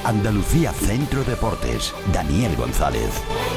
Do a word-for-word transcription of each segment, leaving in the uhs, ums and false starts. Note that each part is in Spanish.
Andalucía Centro Deportes, Daniel González.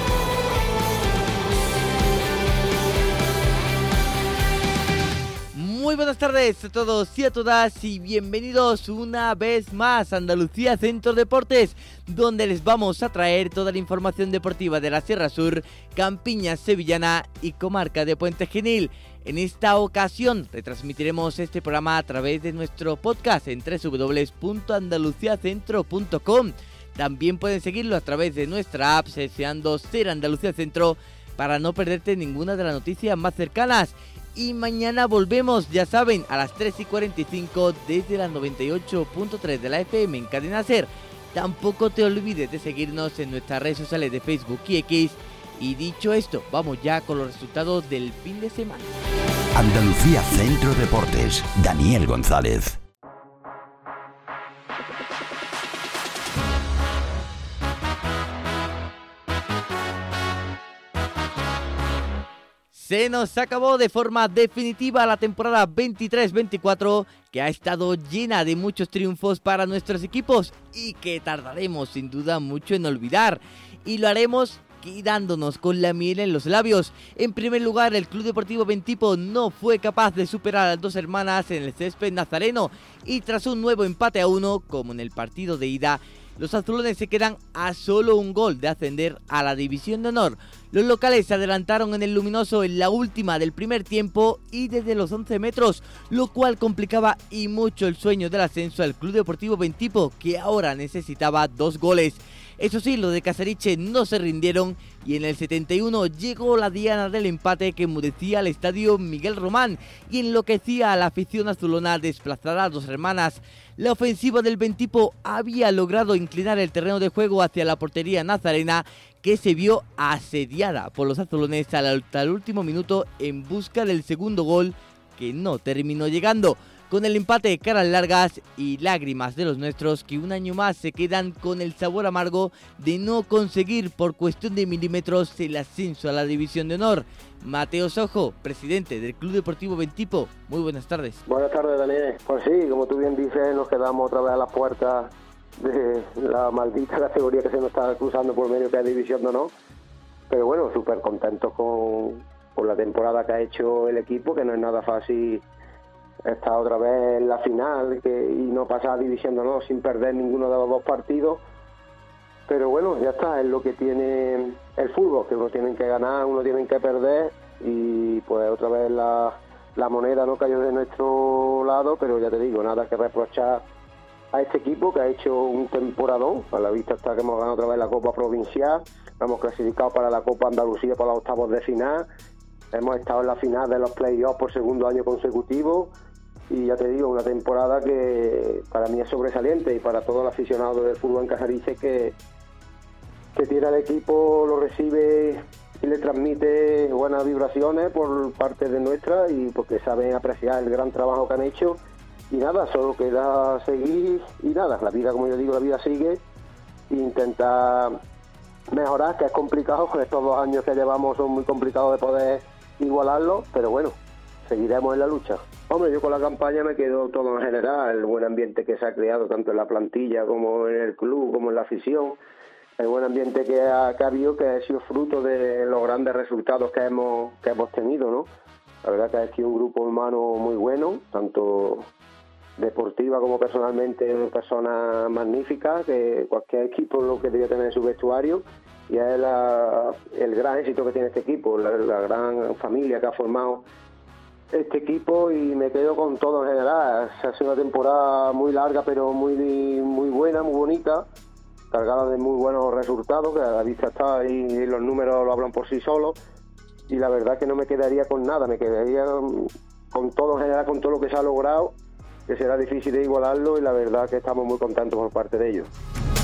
Muy buenas tardes a todos y a todas y bienvenidos una vez más a Andalucía Centro Deportes, donde les vamos a traer toda la información deportiva de la Sierra Sur, Campiña Sevillana y comarca de Puente Genil. En esta ocasión retransmitiremos este programa a través de nuestro podcast en doble u doble u doble u punto andalucía centro punto com. También pueden seguirlo a través de nuestra app deseando ser Andalucía Centro para no perderte ninguna de las noticias más cercanas. Y mañana volvemos, ya saben, a las tres y cuarenta y cinco desde la noventa y ocho punto tres de la F M en Cadena Ser. Tampoco te olvides de seguirnos en nuestras redes sociales de Facebook y X. Y dicho esto, vamos ya con los resultados del fin de semana. Andalucía Centro Deportes, Daniel González. Se nos acabó de forma definitiva la temporada veintitrés veinticuatro, que ha estado llena de muchos triunfos para nuestros equipos y que tardaremos sin duda mucho en olvidar. Y lo haremos quedándonos con la miel en los labios. En primer lugar, el Club Deportivo Bentipo no fue capaz de superar a las dos hermanas en el césped nazareno y tras un nuevo empate a uno, como en el partido de ida, los azulones se quedan a solo un gol de ascender a la División de Honor. Los locales se adelantaron en el Luminoso en la última del primer tiempo y desde los once metros, lo cual complicaba y mucho el sueño del ascenso al Club Deportivo Bentipo, que ahora necesitaba dos goles. Eso sí, los de Casariche no se rindieron y en el setenta y uno llegó la diana del empate que enmudecía al estadio Miguel Román y enloquecía a la afición azulona desplazada a dos hermanas. La ofensiva del Bentipo había logrado inclinar el terreno de juego hacia la portería nazarena, que se vio asediada por los azulones hasta el último minuto en busca del segundo gol, que no terminó llegando. Con el empate, caras largas y lágrimas de los nuestros, que un año más se quedan con el sabor amargo de no conseguir por cuestión de milímetros el ascenso a la División de Honor. Mateo Sojo, presidente del Club Deportivo Bentipo, muy buenas tardes. Buenas tardes, Daniel. Pues sí, como tú bien dices, nos quedamos otra vez a las puertas de la maldita categoría que se nos está cruzando por medio, que es División de Honor. Pero bueno, súper contentos con, con la temporada que ha hecho el equipo, que no es nada fácil estar otra vez en la final que, y no pasar a División de Honor sin perder ninguno de los dos partidos. Pero bueno, ya está, es lo que tiene el fútbol, que uno tiene que ganar, uno tiene que perder, y pues otra vez la, la moneda no cayó de nuestro lado, pero ya te digo, nada que reprochar a este equipo, que ha hecho un temporadón. A la vista está que hemos ganado otra vez la Copa Provincial, hemos clasificado para la Copa Andalucía por los octavos de final, hemos estado en la final de los playoffs por segundo año consecutivo. Y ya te digo, una temporada que para mí es sobresaliente, y para todo el aficionado del fútbol en Casariche que, que tiene al equipo, lo recibe y le transmite buenas vibraciones por parte de nuestra, y porque saben apreciar el gran trabajo que han hecho. Y nada, solo queda seguir y nada, la vida, como yo digo, la vida sigue, e intentar mejorar, que es complicado, con estos dos años que llevamos son muy complicados de poder igualarlo, pero bueno, seguiremos en la lucha. Hombre, yo con la campaña me quedo todo en general, el buen ambiente que se ha creado tanto en la plantilla como en el club, como en la afición, el buen ambiente que ha, que ha habido, que ha sido fruto de los grandes resultados que hemos, que hemos tenido, ¿no? La verdad que ha sido un grupo humano muy bueno, tanto deportiva como personalmente, personas magníficas, que cualquier equipo lo que debe tener en su vestuario, y es la, el gran éxito que tiene este equipo, la, la gran familia que ha formado este equipo, y me quedo con todo en general. Ha sido una temporada muy larga, pero muy muy buena, muy bonita, cargada de muy buenos resultados, que a la vista está y los números lo hablan por sí solos, y la verdad que no me quedaría con nada, me quedaría con todo en general, con todo lo que se ha logrado, que será difícil de igualarlo, y la verdad que estamos muy contentos por parte de ellos.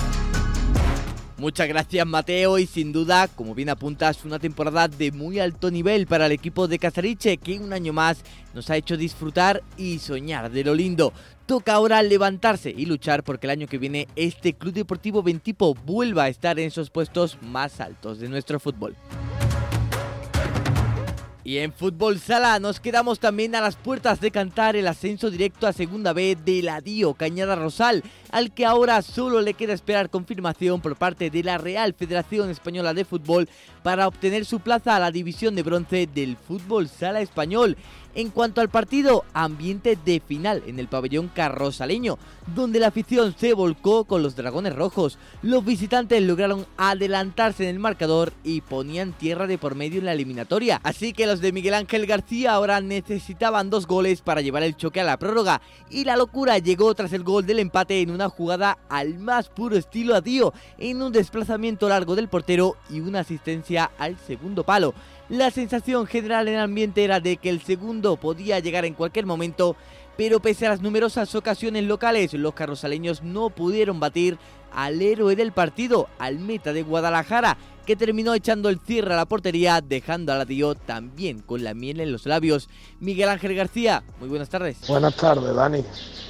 Muchas gracias, Mateo, y sin duda, como bien apuntas, una temporada de muy alto nivel para el equipo de Casariche, que un año más nos ha hecho disfrutar y soñar de lo lindo. Toca ahora levantarse y luchar porque el año que viene este Club Deportivo Bentipo vuelva a estar en esos puestos más altos de nuestro fútbol. Y en fútbol sala nos quedamos también a las puertas de cantar el ascenso directo a Segunda B del Adío Cañada Rosal, al que ahora solo le queda esperar confirmación por parte de la Real Federación Española de Fútbol para obtener su plaza a la división de bronce del fútbol sala español. En cuanto al partido, ambiente de final en el pabellón carrosaleño, donde la afición se volcó con los dragones rojos. Los visitantes lograron adelantarse en el marcador y ponían tierra de por medio en la eliminatoria. Así que los de Miguel Ángel García ahora necesitaban dos goles para llevar el choque a la prórroga. Y la locura llegó tras el gol del empate en una jugada al más puro estilo Adío, en un desplazamiento largo del portero y una asistencia al segundo palo. La sensación general en el ambiente era de que el segundo podía llegar en cualquier momento, pero pese a las numerosas ocasiones locales, los carrosaleños no pudieron batir al héroe del partido, al meta de Guadalajara, que terminó echando el cierre a la portería, dejando al Adío también con la miel en los labios. Miguel Ángel García, muy buenas tardes. Buenas tardes, Dani.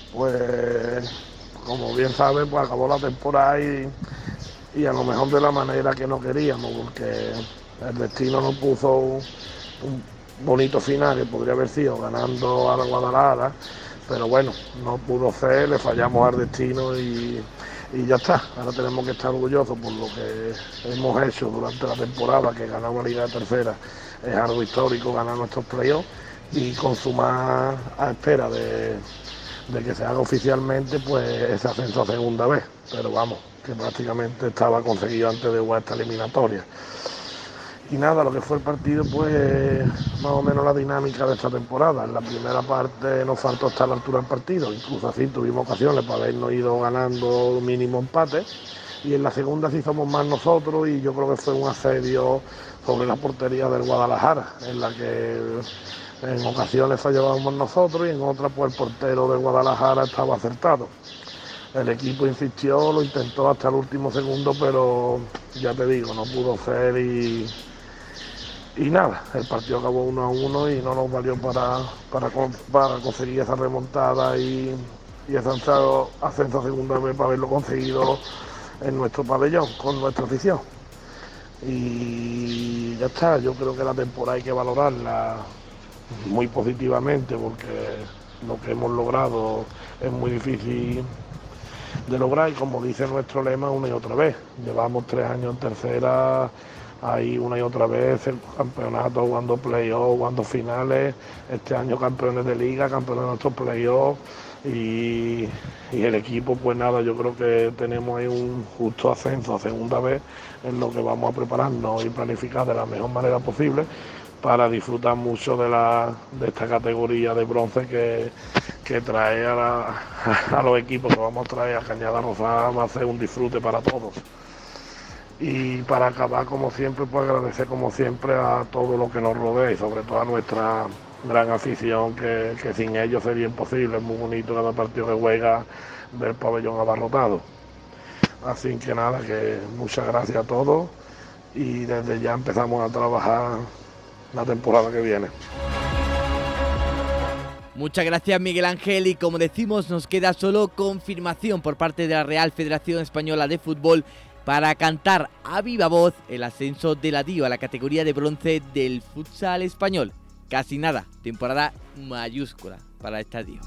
Pues, como bien sabes, pues acabó la temporada y, y a lo mejor de la manera que no queríamos, porque el destino nos puso un, un bonito final que podría haber sido ganando a la Guadalajara, pero bueno, no pudo ser, le fallamos al destino y, y ya está. Ahora tenemos que estar orgullosos por lo que hemos hecho durante la temporada, que ganar una liga de tercera es algo histórico, ganar nuestros playoffs y consumar a espera de, de que se haga oficialmente pues ese ascenso a segunda vez, pero vamos, que prácticamente estaba conseguido antes de jugar esta eliminatoria. Y nada, lo que fue el partido, pues más o menos la dinámica de esta temporada. En la primera parte nos faltó estar a la altura del partido, incluso así tuvimos ocasiones para habernos ido ganando mínimo empate. Y en la segunda sí somos más nosotros y yo creo que fue un asedio sobre la portería del Guadalajara, en la que en ocasiones fallábamos nosotros y en otras pues el portero del Guadalajara estaba acertado. El equipo insistió, lo intentó hasta el último segundo, pero ya te digo, no pudo ser y... Y nada, el partido acabó uno a uno y no nos valió para, para, para conseguir esa remontada y, y ese ascenso a segunda vez para haberlo conseguido en nuestro pabellón, con nuestra afición. Y ya está, yo creo que la temporada hay que valorarla muy positivamente porque lo que hemos logrado es muy difícil de lograr y como dice nuestro lema una y otra vez, llevamos tres años en tercera, ahí una y otra vez el campeonato, jugando playoffs, jugando finales, este año campeones de liga, campeones de nuestros playoffs y, y el equipo pues nada, yo creo que tenemos ahí un justo ascenso a segunda vez en lo que vamos a prepararnos y planificar de la mejor manera posible para disfrutar mucho de la de esta categoría de bronce que, que trae a, la, a los equipos que vamos a traer a Cañada Rosal, va a ser un disfrute para todos. Y para acabar, como siempre, pues agradecer como siempre a todo lo que nos rodea y sobre todo a nuestra gran afición, que, que sin ellos sería imposible. Es muy bonito cada partido que juega ver el pabellón abarrotado. Así que nada, que muchas gracias a todos y desde ya empezamos a trabajar la temporada que viene. Muchas gracias, Miguel Ángel, y como decimos, nos queda solo confirmación por parte de la Real Federación Española de Fútbol para cantar a viva voz el ascenso del Adío a la categoría de bronce del futsal español. Casi nada, temporada mayúscula para este Adío.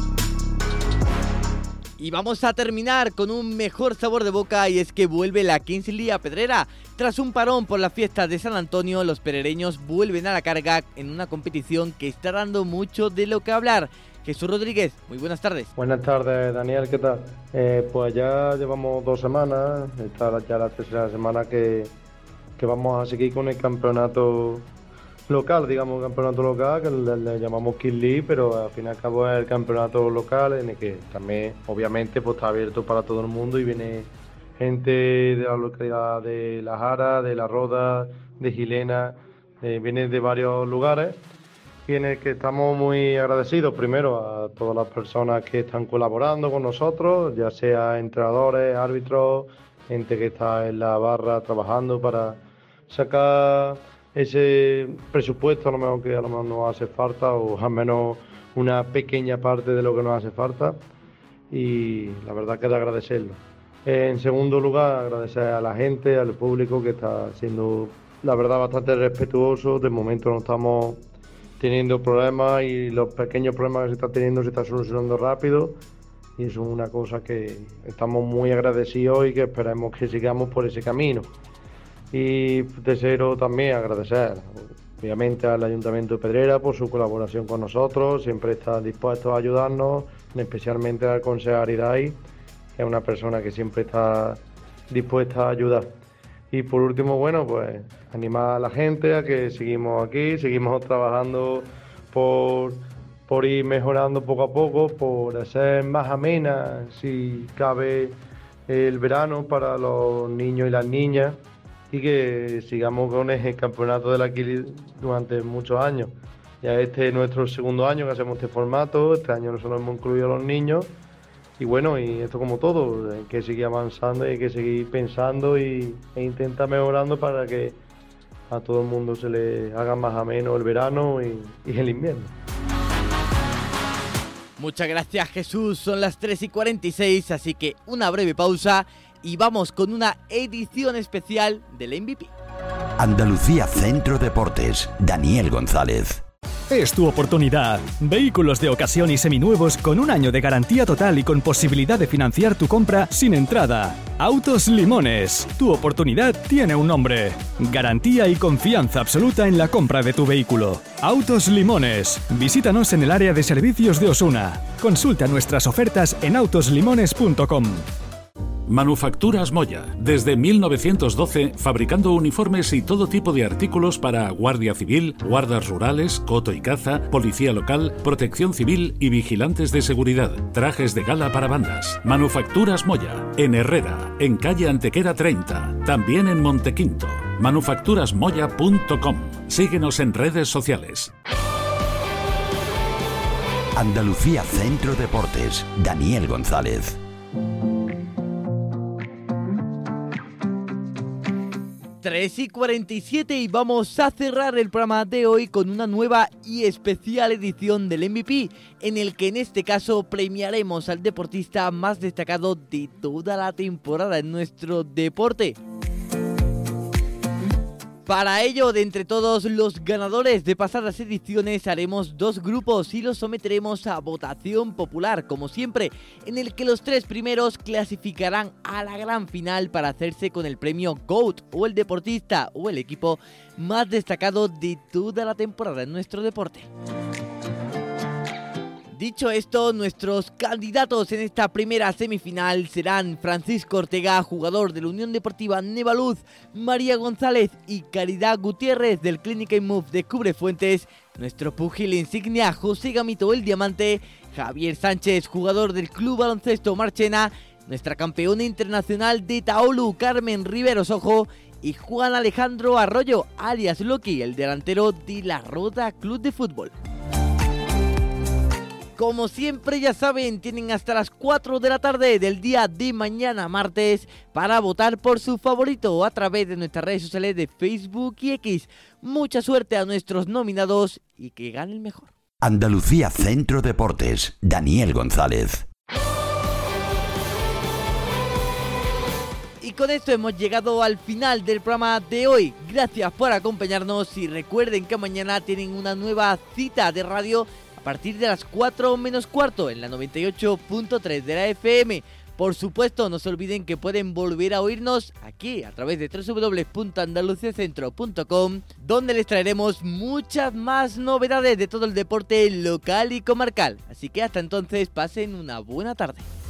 Y vamos a terminar con un mejor sabor de boca, y es que vuelve la Kings League a Pedrera. Tras un parón por las fiestas de San Antonio, los perereños vuelven a la carga en una competición que está dando mucho de lo que hablar. Jesús Rodríguez, muy buenas tardes. Buenas tardes, Daniel, ¿qué tal? Eh, pues ya llevamos dos semanas, esta ya la tercera semana que, que vamos a seguir con el campeonato local, digamos, campeonato local, que le, le llamamos Kings League, pero al fin y al cabo es el campeonato local en el que también, obviamente, pues está abierto para todo el mundo y viene gente de la localidad de La Jara, de La Roda, de Gilena, eh, viene de varios lugares. Y en el que estamos muy agradecidos primero a todas las personas que están colaborando con nosotros, ya sea entrenadores, árbitros, gente que está en la barra trabajando para sacar ese presupuesto a lo mejor que a lo mejor nos hace falta, o al menos una pequeña parte de lo que nos hace falta, y la verdad que es de agradecerlo. En segundo lugar, agradecer a la gente, al público que está siendo, la verdad, bastante respetuoso. De momento no estamos teniendo problemas y los pequeños problemas que se están teniendo se están solucionando rápido, y eso es una cosa que estamos muy agradecidos y que esperemos que sigamos por ese camino. Y deseo también agradecer obviamente al Ayuntamiento de Pedrera por su colaboración con nosotros, siempre está dispuesto a ayudarnos, especialmente al concejal Irai, que es una persona que siempre está dispuesta a ayudar. Y por último, bueno, pues animar a la gente a que seguimos aquí, seguimos trabajando por, por ir mejorando poco a poco, por hacer más amena, si cabe, el verano para los niños y las niñas, y que sigamos con el campeonato del Aquiles durante muchos años. Ya este es nuestro segundo año que hacemos este formato, este año nosotros hemos incluido a los niños. Y bueno, y esto como todo, hay que seguir avanzando, hay que seguir pensando y, e intentar mejorando para que a todo el mundo se le haga más ameno el verano y, y el invierno. Muchas gracias, Jesús, son las tres y cuarenta y seis, así que una breve pausa y vamos con una edición especial del M V P. Andalucía Centro Deportes, Daniel González. Es tu oportunidad. Vehículos de ocasión y seminuevos con un año de garantía total y con posibilidad de financiar tu compra sin entrada. Autos Limones. Tu oportunidad tiene un nombre. Garantía y confianza absoluta en la compra de tu vehículo. Autos Limones. Visítanos en el área de servicios de Osuna. Consulta nuestras ofertas en autos limones punto com. Manufacturas Moya, desde mil novecientos doce, fabricando uniformes y todo tipo de artículos para Guardia Civil, guardas rurales, coto y caza, policía local, protección civil y vigilantes de seguridad. Trajes de gala para bandas. Manufacturas Moya, en Herrera, en calle Antequera treinta, también en Montequinto. manufacturas moya punto com. Síguenos en redes sociales. Andalucía Centro Deportes, Daniel González. tres y cuarenta y siete y vamos a cerrar el programa de hoy con una nueva y especial edición del M V P, en el que en este caso premiaremos al deportista más destacado de toda la temporada en nuestro deporte. Para ello, de entre todos los ganadores de pasadas ediciones, haremos dos grupos y los someteremos a votación popular, como siempre, en el que los tres primeros clasificarán a la gran final para hacerse con el premio GOAT, o el deportista o el equipo más destacado de toda la temporada en nuestro deporte. Dicho esto, nuestros candidatos en esta primera semifinal serán Francisco Ortega, jugador de la Unión Deportiva Nevaluz, María González y Caridad Gutiérrez del Clínica Move de Cubrefuentes, nuestro púgil insignia José Gamito el Diamante, Javier Sánchez, jugador del Club Baloncesto Marchena, nuestra campeona internacional de Taolu Carmen Riveros Ojo y Juan Alejandro Arroyo, alias Loki, el delantero de la Roda Club de Fútbol. Como siempre, ya saben, tienen hasta las cuatro de la tarde del día de mañana martes para votar por su favorito a través de nuestras redes sociales de Facebook y X. Mucha suerte a nuestros nominados y que gane el mejor. Andalucía Centro Deportes, Daniel González. Y con esto hemos llegado al final del programa de hoy. Gracias por acompañarnos y recuerden que mañana tienen una nueva cita de radio a partir de las cuatro menos cuarto en la noventa y ocho punto tres de la F M. Por supuesto, no se olviden que pueden volver a oírnos aquí a través de doble u doble u doble u punto andalucía centro punto com, donde les traeremos muchas más novedades de todo el deporte local y comarcal. Así que hasta entonces pasen una buena tarde.